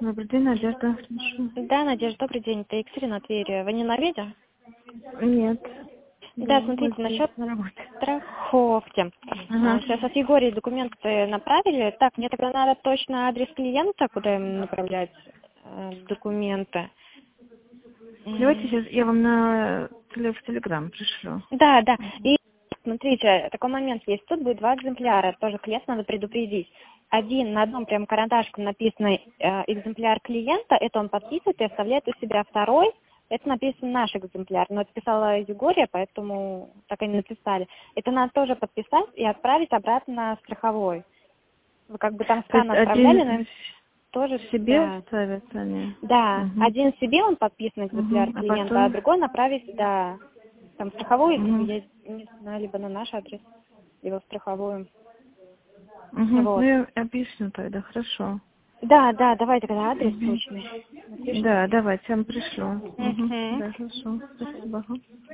Добрый день, Надежда. Слушаю. Да, Надежда, добрый день. Это Екатерина Тверь. Вы не на видео? Нет. Да, Я смотрите, вот здесь насчет на работе. страховки. Ага. Сейчас от Егории документы направили. Так, мне тогда надо точно адрес клиента, куда им направлять документы. Давайте сейчас я вам в Телеграм пришлю. Да, да. И смотрите, такой момент есть. Тут будет 2 экземпляра. Тоже клиент надо предупредить. На одном прям карандашком написано экземпляр клиента, это он подписывает и оставляет у себя. Второй, это написан наш экземпляр. Но это писала Егория, поэтому так они написали. Это надо тоже подписать и отправить обратно на страховой. Вы как бы там То есть скан отправляли, но один им тоже себе да. ставят они? Да, Угу. один себе он подписан экземпляр А клиента, а потом? другой направить, да, там страховую, Угу. я не знаю, либо на наш адрес, либо в страховую. Угу. Ну, Вот. я объясню тогда, хорошо. Да, да, давайте тогда адрес Угу. точный. Напишите. Да, давайте, я вам пришлю. Угу. Мгм. Да, хорошо. Спасибо. Ага.